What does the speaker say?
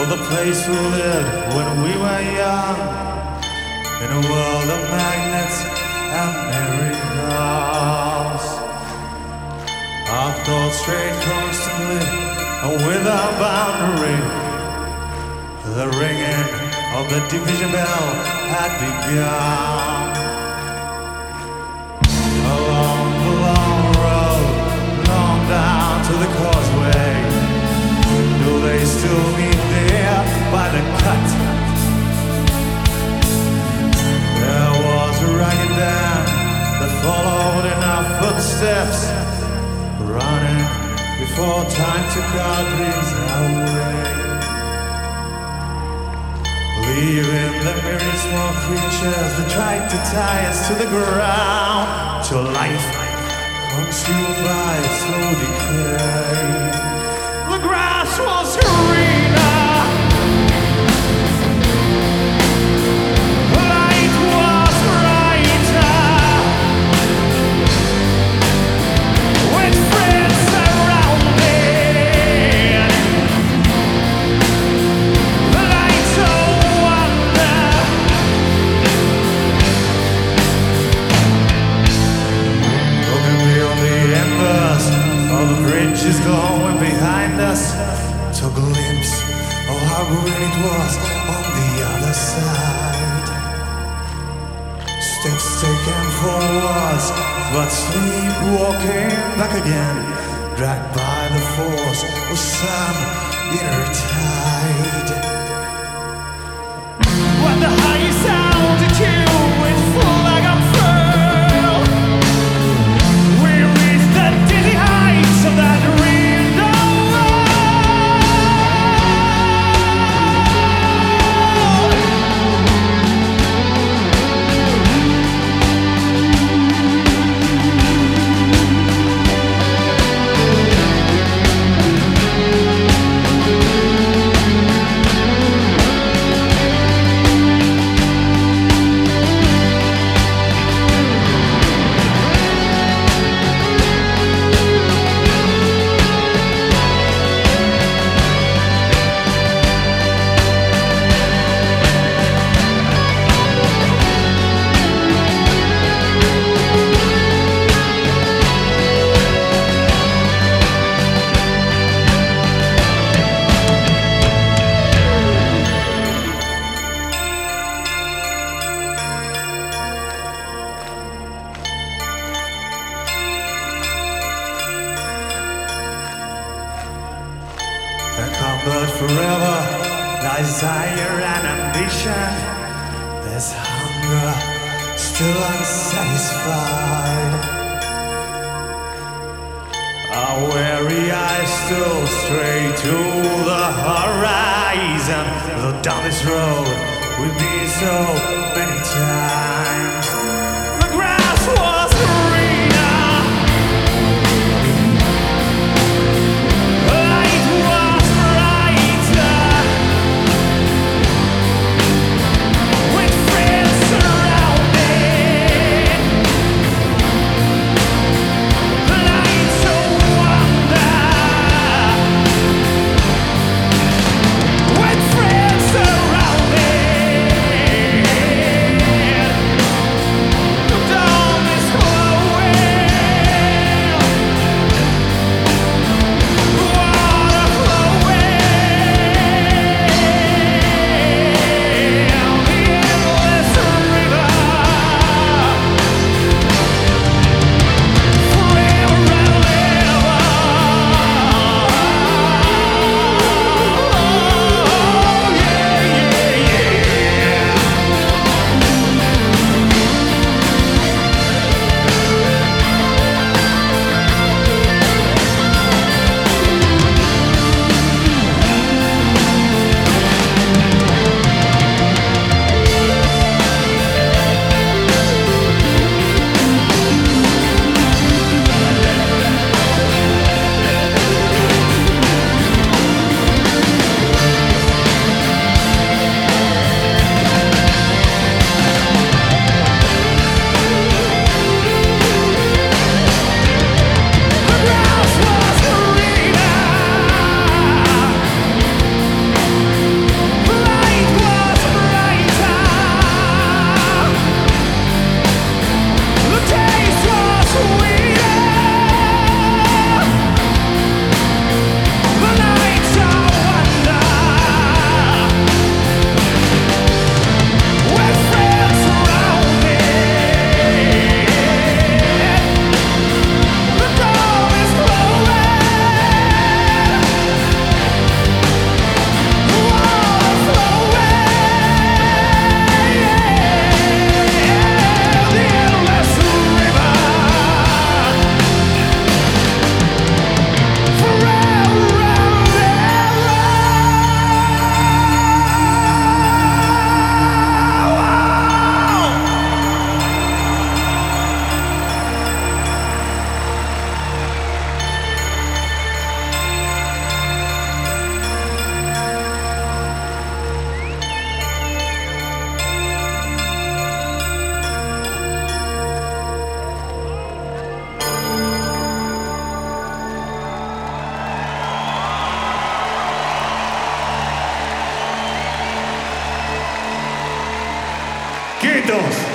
the place we lived when we were young, in a world of magnets and miracles. Our thoughts strayed constantly and without boundary. The ringing of the division bell had begun. Along the long road, long down to the causeway, do they still meet there by the cut? There was a ragged band that followed in our footsteps, running before time took our dreams away, leaving the myriad small creatures that tried to tie us to the ground, till life consumed by slow decay. The grass was greener, the light was brighter, with friends surrounded, the light of wonder. Looking beyond the embers of the bridges glowing behind us, to a glimpse of how green it was on the other side. Steps taken forwards, but sleepwalking back again, dragged by the force of some inner tide. When the highest altitude went full like a pearl, we reached the dizzy heights of that window. But forever, desire and ambition, there's hunger still unsatisfied. Our weary eyes still stray to the horizon, though down this road we've been so many times. The grass was greener, the light was brighter, with friends surrounded, the lights of wonder, with friends surrounded. Quitos.